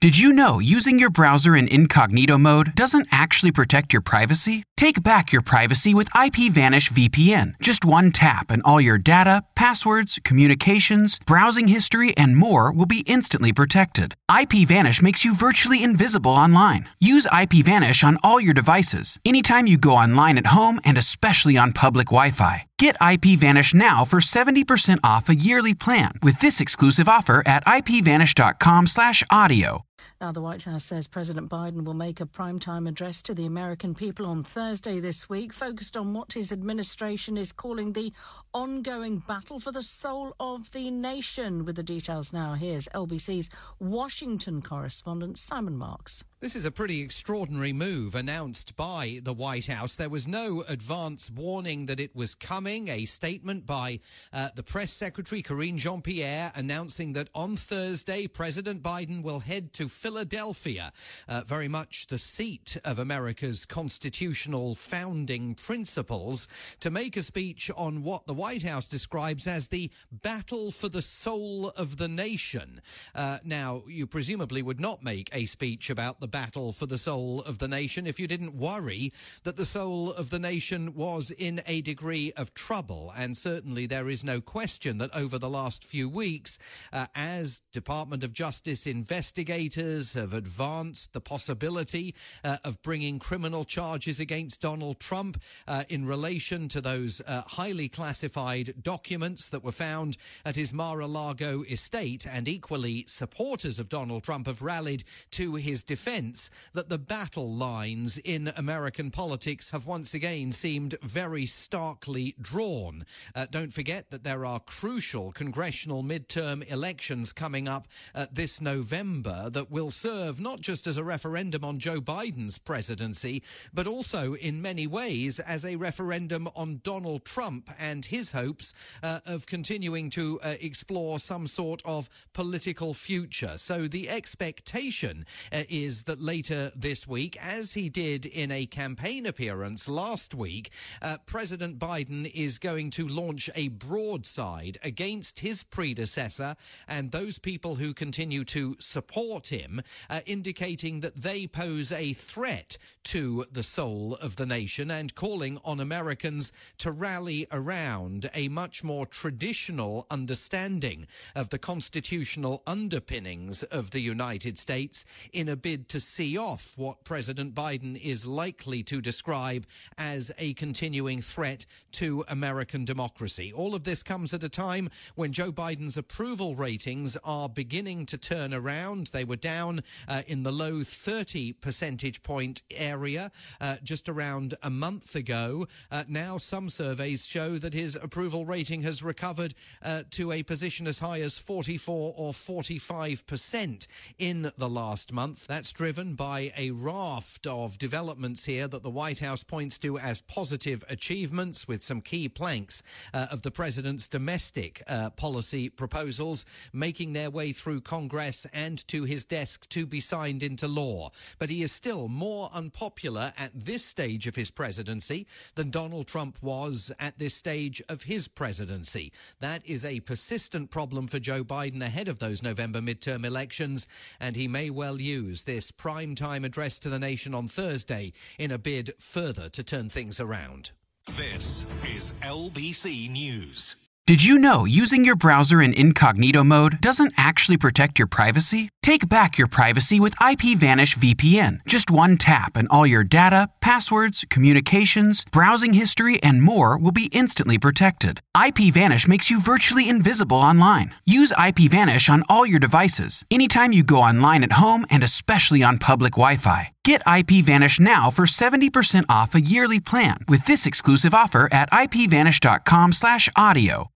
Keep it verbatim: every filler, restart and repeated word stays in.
Did you know using your browser in incognito mode doesn't actually protect your privacy? Take back your privacy with IPVanish V P N. Just one tap and all your data, passwords, communications, browsing history, and more will be instantly protected. IPVanish makes you virtually invisible online. Use IPVanish on all your devices, anytime you go online at home and especially on public Wi-Fi. Get IPVanish now for seventy percent off a yearly plan with this exclusive offer at ipvanish.com slash audio. Now, the White House says President Biden will make a primetime address to the American people on Thursday this week, focused on what his administration is calling the ongoing battle for the soul of the nation. With the details now, here's L B C's Washington correspondent Simon Marks. This is a pretty extraordinary move announced by the White House. There was no advance warning that it was coming. A statement by uh, the press secretary, Karine Jean-Pierre, announcing that on Thursday, President Biden will head to Philadelphia, uh, very much the seat of America's constitutional founding principles, to make a speech on what the White House describes as the battle for the soul of the nation. Uh, now, you presumably would not make a speech about the battle for the soul of the nation if you didn't worry that the soul of the nation was in a degree of trouble. And certainly there is no question that over the last few weeks, uh, as Department of Justice investigators have advanced the possibility uh, of bringing criminal charges against Donald Trump uh, in relation to those uh, highly classified documents that were found at his Mar-a-Lago estate, and equally supporters of Donald Trump have rallied to his defense, that the battle lines in American politics have once again seemed very starkly drawn. Uh, don't forget that there are crucial congressional midterm elections coming up uh, this November that will serve not just as a referendum on Joe Biden's presidency, but also in many ways as a referendum on Donald Trump and his hopes uh, of continuing to uh, explore some sort of political future. So the expectation uh, is that later this week, as he did in a campaign appearance last week, uh, President Biden is going to launch a broadside against his predecessor and those people who continue to support him, uh, indicating that they pose a threat to the soul of the nation and calling on Americans to rally around a much more traditional understanding of the constitutional underpinnings of the United States in a bid to see off what President Biden is likely to describe as a continuing threat to American democracy. All of this comes at a time when Joe Biden's approval ratings are beginning to turn around. They were down uh, in the low thirty percentage point area uh, just around a month ago. Uh, now some surveys show that his approval rating has recovered uh, to a position as high as forty-four or forty-five percent in the last month. That's driven by a raft of developments here that the White House points to as positive achievements, with some key planks uh, of the president's domestic uh, policy proposals making their way through Congress and to his desk to be signed into law. But he is still more unpopular at this stage of his presidency than Donald Trump was at this stage of his presidency. That is a persistent problem for Joe Biden ahead of those November midterm elections, and he may well use this primetime address to the nation on Thursday in a bid further to turn things around. This is L B C News. Did you know using your browser in incognito mode doesn't actually protect your privacy? Take back your privacy with IPVanish V P N. Just one tap and all your data, passwords, communications, browsing history, and more will be instantly protected. IPVanish makes you virtually invisible online. Use IPVanish on all your devices, anytime you go online at home and especially on public Wi-Fi. Get IPVanish now for seventy percent off a yearly plan with this exclusive offer at ipvanish.com slash audio.